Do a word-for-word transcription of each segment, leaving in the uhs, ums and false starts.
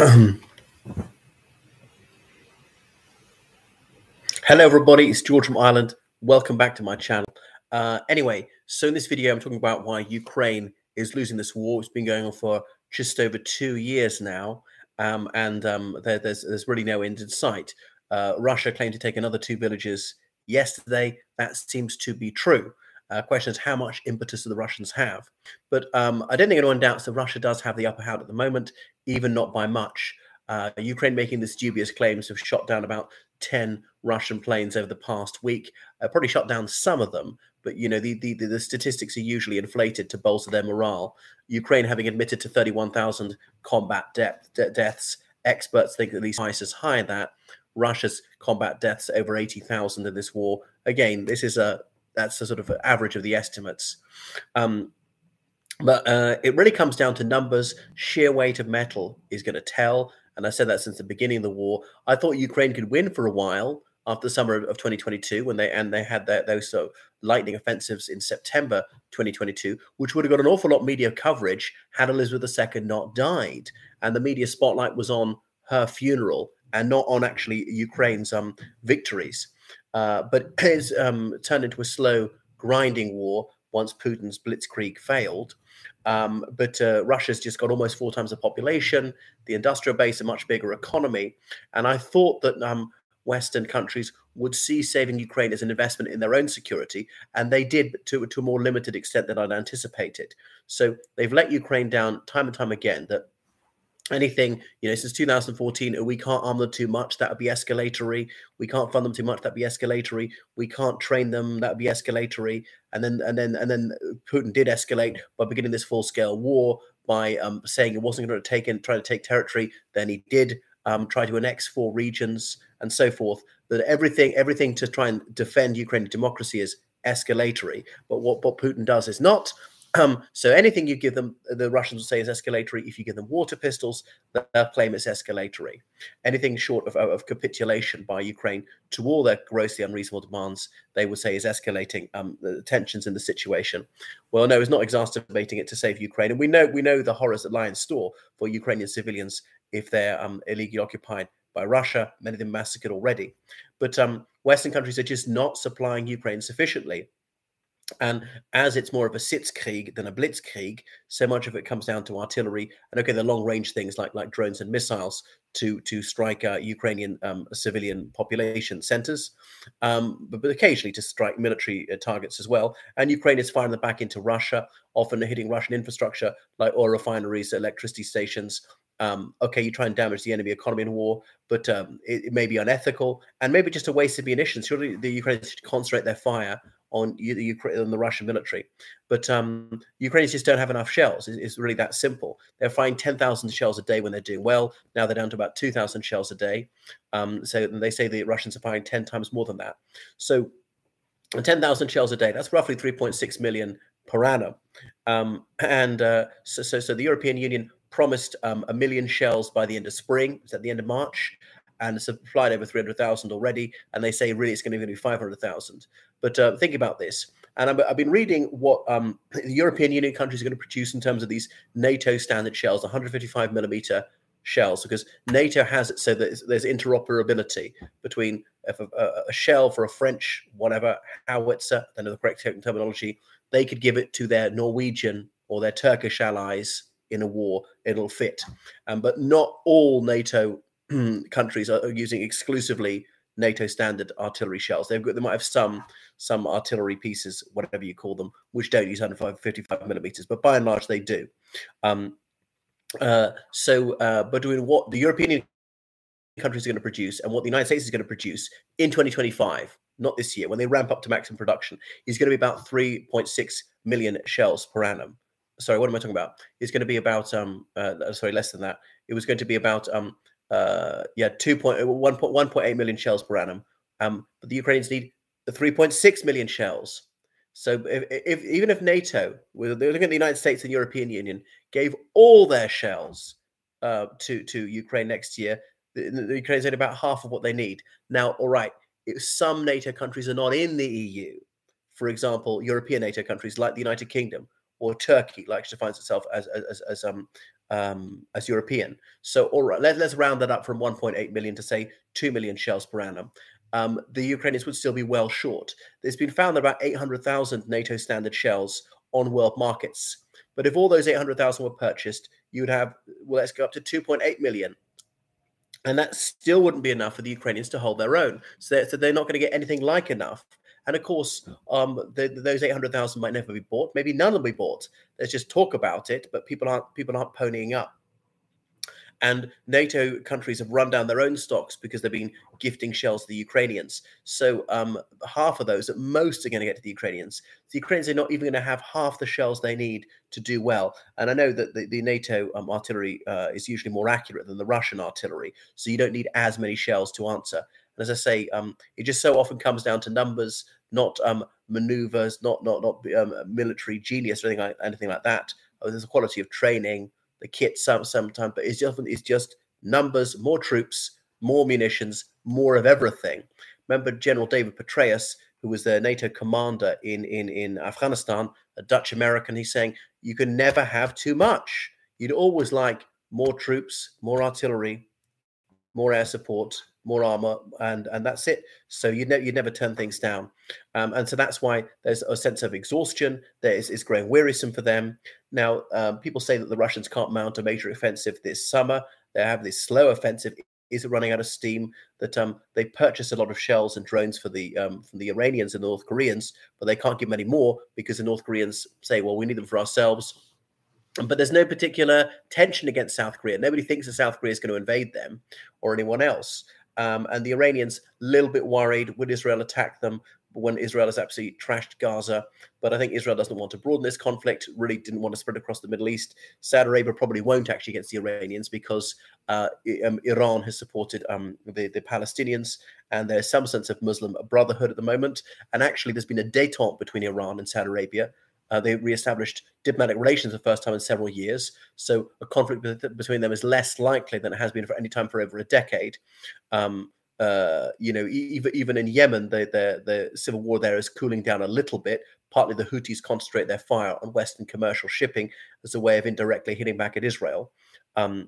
Hello, everybody. It's George from Ireland. Welcome back to my channel. Uh, anyway, so in this video, I'm talking about why Ukraine is losing this war. It's been going on for just over two years now, um, and um, there, there's, there's really no end in sight. Uh, Russia claimed to take another two villages yesterday. That seems to be true. Uh, question is, how much impetus do the Russians have? But um, I don't think anyone doubts that Russia does have the upper hand at the moment, even not by much. Uh, Ukraine making this dubious claims have shot down about ten Russian planes over the past week. Uh, probably shot down some of them, but you know the, the the statistics are usually inflated to bolster their morale. Ukraine having admitted to thirty-one thousand combat de de deaths. Experts think at least twice as high as that. Russia's combat deaths over eighty thousand in this war. Again, this is a that's a sort of average of the estimates. Um, but uh, it really comes down to numbers. Sheer weight of metal is going to tell. And I said that since the beginning of the war. I thought Ukraine could win for a while after the summer of twenty twenty-two, when they and they had their, those uh, lightning offensives in September twenty twenty-two, which would have got an awful lot of media coverage had Elizabeth the Second not died, and the media spotlight was on her funeral and not on actually Ukraine's um, victories. Uh, but it's um, turned into a slow, grinding war once Putin's blitzkrieg failed. Um, but uh, Russia's just got almost four times the population, the industrial base, a much bigger economy. And I thought that um, Western countries would see saving Ukraine as an investment in their own security, and they did, but to, to a more limited extent than I'd anticipated. So they've let Ukraine down time and time again. That anything, you know, since two thousand fourteen, we can't arm them too much, that would be escalatory. We can't fund them too much, that'd be escalatory. We can't train them, that would be escalatory. And then, and then, and then Putin did escalate by beginning this full-scale war by um, saying it wasn't going to take in, try to take territory. Then he did um, try to annex four regions and so forth. That everything, everything to try and defend Ukrainian democracy is escalatory. But what, what Putin does is not. Um, so anything you give them, the Russians will say is escalatory. If you give them water pistols, they'll claim it's escalatory. Anything short of, of capitulation by Ukraine to all their grossly unreasonable demands, they would say is escalating um, the tensions in the situation. Well, no, it's not exacerbating it to save Ukraine. And we know we know the horrors that lie in store for Ukrainian civilians if they're um, illegally occupied by Russia. Many of them massacred already. But um, Western countries are just not supplying Ukraine sufficiently. And as it's more of a sitzkrieg than a blitzkrieg, so much of it comes down to artillery and, okay, the long-range things like like drones and missiles to to strike uh, Ukrainian um, civilian population centers, um, but, but occasionally to strike military uh, targets as well. And Ukraine is firing them back into Russia, often hitting Russian infrastructure like oil refineries, electricity stations. Um, okay, you try and damage the enemy economy in war, but um, it, it may be unethical and maybe just a waste of munitions. Surely the Ukrainians should concentrate their fire on the Ukraine, on the Russian military, but um, Ukrainians just don't have enough shells. It's, it's really that simple. They're firing ten thousand shells a day when they're doing well. Now they're down to about two thousand shells a day. Um, so they say the Russians are firing ten times more than that. So ten thousand shells a day, that's roughly three point six million per annum. Um, and uh, so, so, so the European Union promised um, a million shells by the end of spring. It's at the end of March. And supplied over three hundred thousand already, and they say really it's going to be five hundred thousand. But uh, think about this, and I've, I've been reading what um, the European Union countries are going to produce in terms of these NATO standard shells, one hundred fifty-five millimeter shells, because NATO has it so that there's interoperability between a, a, a shell for a French whatever howitzer, then the correct terminology, they could give it to their Norwegian or their Turkish allies in a war, it'll fit. Um, but not all NATO countries are using exclusively NATO standard artillery shells. They've got, they might have some some artillery pieces, whatever you call them, which don't use one hundred fifty-five millimeters, but by and large they do. Um, uh, so, uh, but doing what the European countries are going to produce and what the United States is going to produce in twenty twenty-five, not this year, when they ramp up to maximum production, is going to be about three point six million shells per annum. Sorry, what am I talking about? It's going to be about um, uh, sorry, less than that. It was going to be about um. Uh, yeah, two point one point one point eight million shells per annum. Um, but the Ukrainians need the three point six million shells. So if, if even if NATO, they're looking at the United States and European Union, gave all their shells uh, to to Ukraine next year, the, the Ukrainians need about half of what they need. Now, all right, if some NATO countries are not in the E U, for example, European NATO countries like the United Kingdom or Turkey, like defines itself as as, as um um, as European. So, all right, let, let's round that up from one point eight million to say two million shells per annum. Um, the Ukrainians would still be well short. There's been found that about eight hundred thousand NATO standard shells on world markets. But if all those eight hundred thousand were purchased, you'd have, well, let's go up to two point eight million. And that still wouldn't be enough for the Ukrainians to hold their own. So they're, so they're not going to get anything like enough. And of course, um, the, those eight hundred thousand might never be bought. Maybe none will be bought. Let's just talk about it, but people aren't people aren't ponying up. And NATO countries have run down their own stocks because they've been gifting shells to the Ukrainians. So um, half of those at most are going to get to the Ukrainians. The Ukrainians are not even going to have half the shells they need to do well. And I know that the, the NATO um, artillery uh, is usually more accurate than the Russian artillery. So you don't need as many shells to answer. And as I say, um, it just so often comes down to numbers, not um, maneuvers, not not not um, military genius or anything like, anything like that. Oh, there's a quality of training, the kit some sometimes, but it's just it's just numbers, more troops, more munitions, more of everything. Remember General David Petraeus, who was the NATO commander in in in Afghanistan, a Dutch American. He's saying you can never have too much. You'd always like more troops, more artillery, more air support, more armor, and and that's it. So you never you never turn things down, um, and so that's why there's a sense of exhaustion. There is it's growing wearisome for them now. Um, people say that the Russians can't mount a major offensive this summer. They have this slow offensive. Is running out of steam. That um, they purchase a lot of shells and drones for the um, from the Iranians and the North Koreans, but they can't give them any more because the North Koreans say, well, we need them for ourselves. But there's no particular tension against South Korea. Nobody thinks that South Korea is going to invade them or anyone else. Um, and the Iranians, a little bit worried, would Israel attack them when Israel has absolutely trashed Gaza? But I think Israel doesn't want to broaden this conflict, really didn't want to spread across the Middle East. Saudi Arabia probably won't actually against the Iranians because uh, um, Iran has supported um, the, the Palestinians, and there's some sense of Muslim brotherhood at the moment. And actually, there's been a détente between Iran and Saudi Arabia. Uh, they reestablished diplomatic relations for the first time in several years. So a conflict between them is less likely than it has been for any time for over a decade. Um, uh, you know, even even in Yemen, the, the the civil war there is cooling down a little bit. Partly the Houthis concentrate their fire on Western commercial shipping as a way of indirectly hitting back at Israel. Um,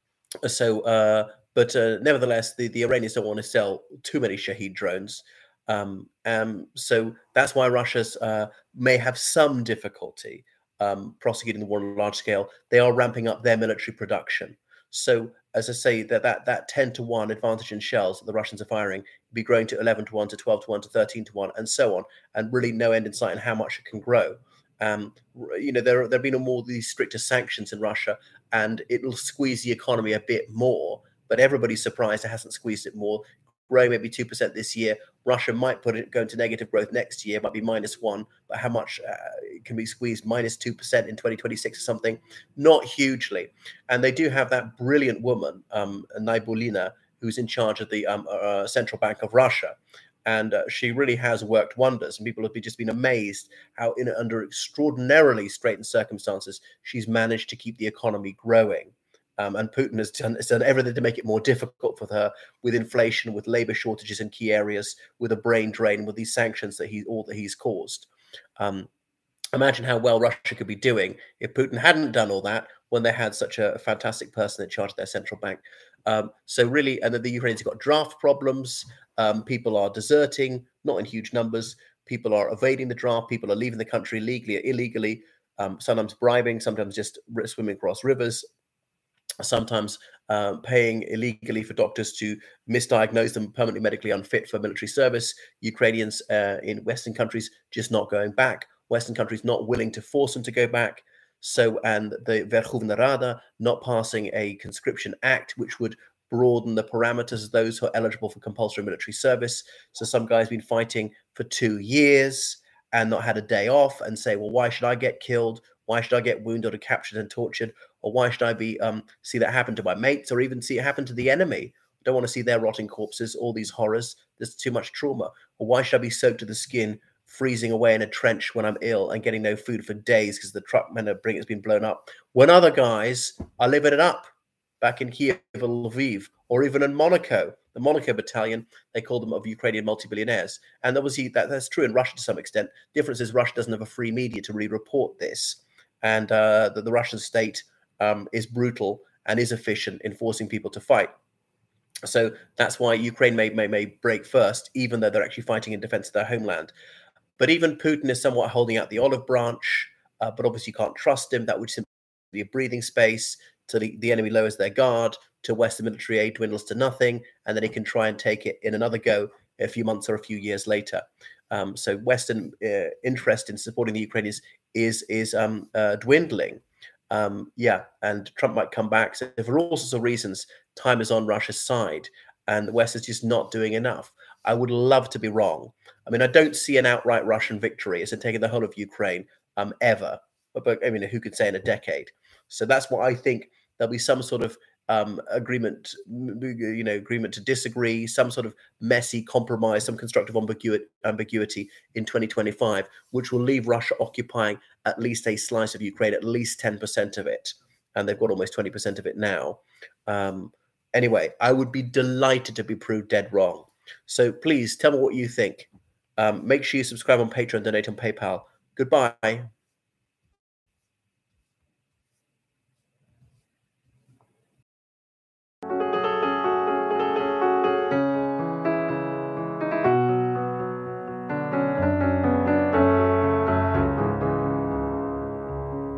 so, uh, but uh, nevertheless, the, the Iranians don't want to sell too many Shahed drones. Um, um, so that's why Russia's uh, may have some difficulty um, prosecuting the war on a large scale. They are ramping up their military production. So, as I say, that that that ten to one advantage in shells that the Russians are firing be growing to eleven to one, to twelve to one, to thirteen to one, and so on, and really no end in sight in how much it can grow. Um, you know, there there have been more of these stricter sanctions in Russia, and it'll squeeze the economy a bit more. But everybody's surprised it hasn't squeezed it more. Growing maybe two percent this year. Russia might put it go into negative growth next year, might be minus one, but how much uh, can be squeezed? Minus two percent in twenty twenty-six or something? Not hugely. And they do have that brilliant woman, um, Nabiullina, who's in charge of the um, uh, Central Bank of Russia. And uh, she really has worked wonders. And people have just been amazed how, in under extraordinarily straitened circumstances, she's managed to keep the economy growing. Um, and Putin has done, has done everything to make it more difficult for her, with inflation, with labor shortages in key areas, with a brain drain, with these sanctions that he all that he's caused. Um, imagine how well Russia could be doing if Putin hadn't done all that when they had such a fantastic person in charge of their central bank. Um, so really, and then the Ukrainians have got draft problems. Um, people are deserting, not in huge numbers. People are evading the draft. People are leaving the country legally or illegally. Um, sometimes bribing, sometimes just swimming across rivers. Sometimes uh, paying illegally for doctors to misdiagnose them permanently medically unfit for military service. Ukrainians uh, in Western countries just not going back. Western countries not willing to force them to go back. So, and the Verkhovna Rada not passing a conscription act, which would broaden the parameters of those who are eligible for compulsory military service. So some guy's been fighting for two years and not had a day off and say, well, why should I get killed? Why should I get wounded or captured and tortured? Or why should I be um, see that happen to my mates, or even see it happen to the enemy? I don't want to see their rotting corpses, all these horrors. There's too much trauma. Or why should I be soaked to the skin, freezing away in a trench when I'm ill and getting no food for days because the truck men are bringing it's been blown up, when other guys are living it up back in Kiev or Lviv, or even in Monaco, the Monaco battalion, they call them of Ukrainian multi-billionaires. And obviously that, that's true in Russia to some extent. Difference is Russia doesn't have a free media to really report this. And uh, the, the Russian state um, is brutal and is efficient in forcing people to fight. So that's why Ukraine may, may, may break first, even though they're actually fighting in defense of their homeland. But even Putin is somewhat holding out the olive branch, uh, but obviously you can't trust him. That would simply be a breathing space till the, the enemy lowers their guard, till Western military aid dwindles to nothing, and then he can try and take it in another go a few months or a few years later. Um, so Western uh, interest in supporting the Ukrainians is, is um, uh, dwindling. Um, yeah, and Trump might come back. So for all sorts of reasons, time is on Russia's side, and the West is just not doing enough. I would love to be wrong. I mean, I don't see an outright Russian victory as in taking the whole of Ukraine um, ever. But, but I mean, who could say in a decade? So that's what I think. There'll be some sort of um, agreement, you know, agreement to disagree, some sort of messy compromise, some constructive ambiguity, ambiguity in twenty twenty-five, which will leave Russia occupying at least a slice of Ukraine, at least ten percent of it. And they've got almost twenty percent of it now. Um, anyway, I would be delighted to be proved dead wrong. So please tell me what you think. Um, make sure you subscribe on Patreon, donate on PayPal. Goodbye.